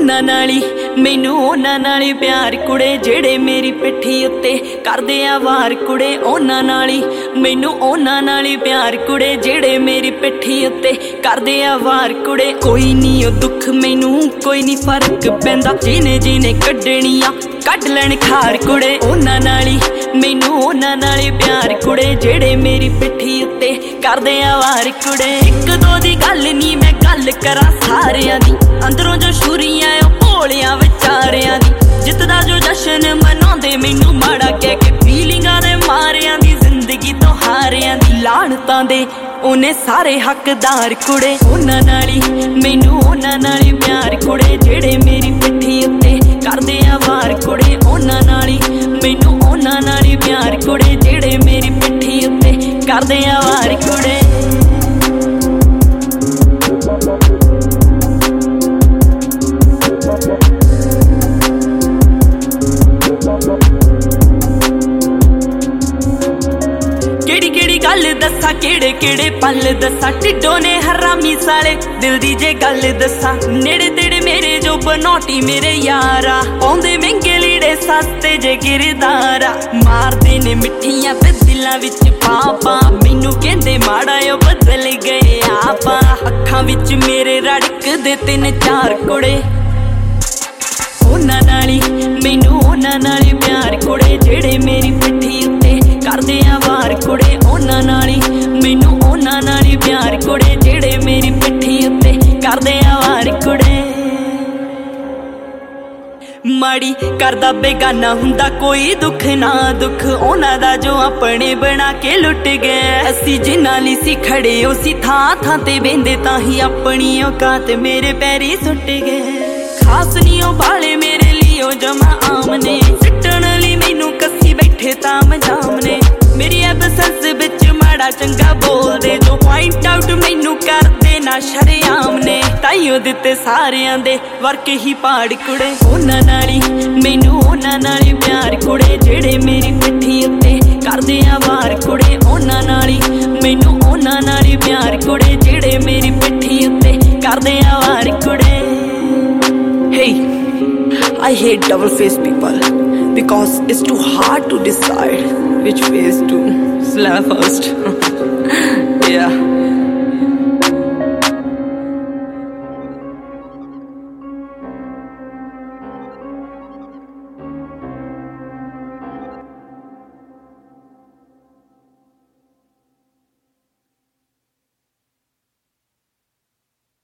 ਉਹਨਾਂ ਨਾਲ ਹੀ ਮੈਨੂੰ ਉਹਨਾਂ ਨਾਲ ਹੀ ਪਿਆਰ ਕੁੜੇ ਜਿਹੜੇ ਮੇਰੀ ਪਿੱਠੀ ਉੱਤੇ ਕਰਦੇ ਆ ਵਾਰ ਕੁੜੇ ਉਹਨਾਂ ਨਾਲ ਹੀ ਮੈਨੂੰ ਉਹਨਾਂ ਨਾਲ ਹੀ ਪਿਆਰ ਕੁੜੇ ਜਿਹੜੇ ਮੇਰੀ ਪਿੱਠੀ ਉੱਤੇ ਕਰਦੇ ਆ ਵਾਰ ਕੁੜੇ ਕੋਈ ਨਹੀਂ ਉਹ ਦੁੱਖ ਮੈਨੂੰ ਕੋਈ ਨਹੀਂ ਫਰਕ ਪੈਂਦਾ ਜਿਹਨੇ ਜਿਹਨੇ ਕੱਢਣੀ ਆ ਕੱਢ ਲੈਣ ਖਾਰ ਕੁੜੇ ਉਹਨਾਂ ਨਾਲ ਹੀ ਮੈਨੂੰ ਉਹਨਾਂ ਨਾਲ ਹੀ ਪਿਆਰ ਕੁੜੇ ਜਿਹੜੇ ਮੇਰੀ ਪਿੱਠੀ ਉੱਤੇ ਕਰਦੇ ਆ ਵਾਰ ਕੁੜੇ ਇੱਕ ਦੋ ਦੀ ਗੱਲ ਨਹੀਂ ਮੈਂ ਗੱਲ ਕਰਾਂ ਸਾਰਿਆਂ ਦੀ ਅੰਦਰੋਂ ਜੋ ਸ਼ੂਰੀਆਂ ਉਹ ਭੋਲਿਆਂ ਵਿਚਾਰਿਆਂ ਦੀ ਜਿੱਤ ਦਾ ਜੋ ਜਸ਼ਨ ਮਨਾਉਂਦੇ ਮੈਨੂੰ ਮਾੜਾ ਕਹਿ ਕੇ ਫੀਲਿੰਗਾਂ ਦੇ ਮਾਰਿਆਂ ਦੀ ਜ਼ਿੰਦਗੀ ਤੋਂ ਹਾਰਿਆਂ ਦੀ ਲਾਹਣਤਾਂ ਦੇ ਉਹਨੇ ਸਾਰੇ ਹੱਕਦਾਰ ਕੁੜੇ ਉਹਨਾਂ ਨਾਲ ਹੀ ਮੈਨੂੰ ਉਹਨਾਂ ਨਾਲ ਹੀ ਪਿਆਰ ਕੁੜੇ ਜਿਹੜੇ ਮੇਰੀ ਪਿੱਠੀ ਉੱਤੇ ਕਰਦੇ ਆ ਵਾਰ ਕੁੜੇ ਉਹਨਾਂ ਨਾਲ ਹੀ ਮੈਨੂੰ ਉਹਨਾਂ ਨਾਲ ਹੀ ਪਿਆਰ ਕੁੜੇ ਜਿਹੜੇ ਮੇਰੀ ਪਿੱਠੀ ਉੱਤੇ ਕਰਦੇ ਆ ਵਾਰ ਕੁੜੇ ਕਿਹੜੀ ਗੱਲ ਦੱਸਾਂ ਕਿਹੜੇ ਕਿਹੜੇ ਪਲ ਦੱਸਾਂ ਢਿੱਡੋਂ ਨੇ ਹਰਾਮੀ ਸਾਲੇ ਦਿਲ ਦੀ ਜੇ ਗੱਲ ਦੱਸਾਂ ਨੇੜੇ ਤੇੜੇ ਮੇਰੇ ਜੋ ਬਨੌਟੀ ਮੇਰੇ ਯਾਰਾ ਆਉਂਦੇ ਮਹਿੰਗੇ ਲੀੜੇ ਸਸਤੇ ਜੇ ਗਿਰਦਾਰਾ ਮਾਰਦੇ ਨੇ ਮਿੱਠੀਆਂ ਤੇ ਦਿਲਾਂ ਵਿੱਚ ਪਾਪਾ ਮੈਨੂੰ ਕਹਿੰਦੇ ਮਾੜਾ ਓ ਬਦਲ ਗਏ ਆਪਾਂ ਅੱਖਾਂ ਵਿੱਚ ਮੇਰੇ ਰੜਕਦੇ ਤਿੰਨ ਚਾਰ ਕੁੜੇ ਉਹਨਾਂ ਨਾਲ ਹੀ ਮੈਨੂੰ ਉਹਨਾਂ ਨਾਲ ਹੀ ਪਿਆਰ ਕੁੜੇ ਜਿਹੜੇ ਮੇਰੀ ਪਿੱਠੀ ਉੱਤੇ ਕਰਦੇ ਆ ਵਾਰ ਕੁੜੇ ਉਹਨਾਂ ਨਾਲ ਹੀ ਮੈਨੂੰ ਉਹਨਾਂ ਨਾਲ ਹੀ ਪਿਆਰ ਕੁੜੇ ਜਿਹੜੇ ਮੇਰੀ ਪਿੱਠੀ ਉੱਤੇ ਕਰਦੇ ਆ ਵਾਰ ਕੁੜੇ ਮਾੜੀ ਕਰਦਾ ਬੇਗਾਨਾ ਹੁੰਦਾ ਕੋਈ ਦੁੱਖ ਨਾ ਦੁੱਖ ਉਹਨਾਂ ਦਾ ਜੋ ਆਪਣੇ ਬਣਾ ਕੇ ਲੁੱਟ ਗਏ ਅਸੀਂ ਜਿਨ੍ਹਾਂ ਲਈ ਸੀ ਖੜੇ ਉਸੀ ਥਾਂ ਥਾਂ ਤੇ ਬਹਿੰਦੇ ਤਾਂ ਹੀ ਆਪਣੀ ਔਕਾਤ ਮੇਰੇ ਪੈਰੀ ਸੁੱਟ ਗਏ ਖਾਸ ਨੀ ਉਹ ਬਾਲੇ ਮੇਰੇ ਲਈ ਉਹ ਜਮਾ ਆਮ ਨੇ ਸਿੱਟਣ ਲਈ ਮੈਨੂੰ ਕੱਸੀ ਬੈਠੇ ਤਾਂ ਮਜਾਮ ਨੇ ਮੇਰੀ ਐਬਸੈਂਸ ਵਿੱਚ ਮਾੜਾ ਚੰਗਾ ਬੋਲਦੇ ਜੋ ਪੁਆਇੰਟ ਆਊਟ ਮੈਨੂੰ ਕਰਦੇ ਨਾ ਸ਼ਰੇਆਮ ਨੇ ਤਾਈਓ ਦਿੱਤੇ ਸਾਰਿਆਂ ਦੇ ਵਰਕ ਹੀ ਪਾੜ ਕੁੜੇ ਉਹਨਾਂ ਨਾਲ ਹੀ ਮੈਨੂੰ ਉਹਨਾਂ ਨਾਲ ਹੀ ਪਿਆਰ ਕੁੜੇ ਜਿਹੜੇ ਮੇਰੀ ਪਿੱਠੀ ਉੱਤੇ ਕਰਦੇ ਆ ਵਾਰ ਕੁੜੇ ਉਹਨਾਂ ਨਾਲ ਹੀ ਮੈਨੂੰ ਉਹਨਾਂ ਨਾਲ ਹੀ ਪਿਆਰ ਕੁੜੇ ਜਿਹੜੇ ਮੇਰੀ ਪਿੱਠੀ ਉੱਤੇ ਕਰਦੇ ਆ ਵਾਰ ਕੁੜੇ Hey, I hate double-faced people because it's too hard to decide which face to slap first. Yeah.